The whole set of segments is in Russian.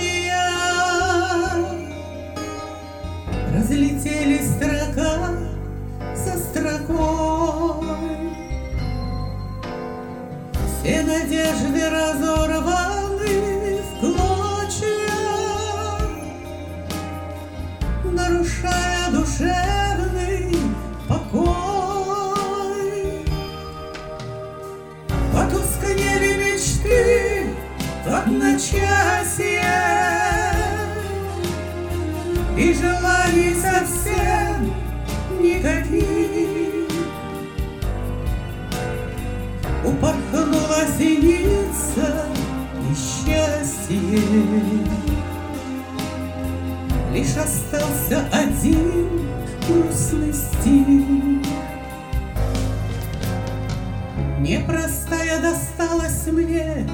мелодия. Разлетелись строка за строкой, все надежды разорваны в клочья, нарушая душевный покой. Потускнели мечты в одночасье, и желаний совсем никаких. Упорхнула синица и счастье, лишь остался один грустный стих. Непростая досталась мне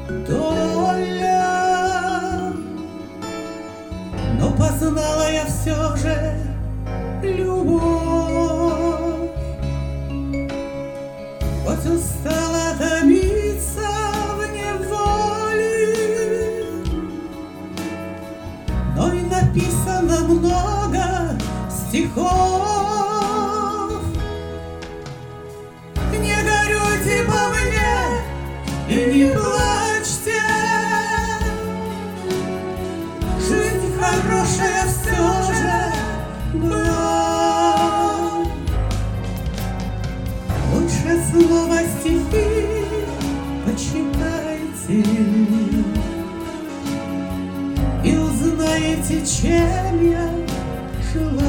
доля, но познала я все же любовь. Хоть устала томиться в неволе, но и написано много стихов. Не горюйте по мне и не плачьте, жизнь хорошая все же была. Лучше снова стихи почитайте и узнаете, чем я жила.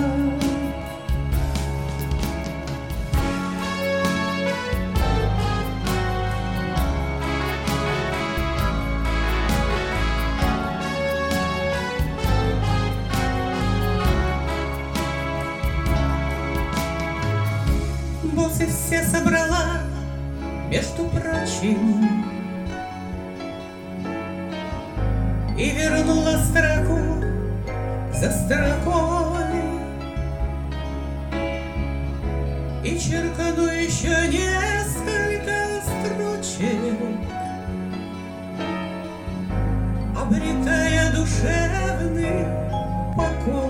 Бусы все собрала, между прочим, и вернула строку за строкой, и черкану еще несколько строчек, обретая душевный покой.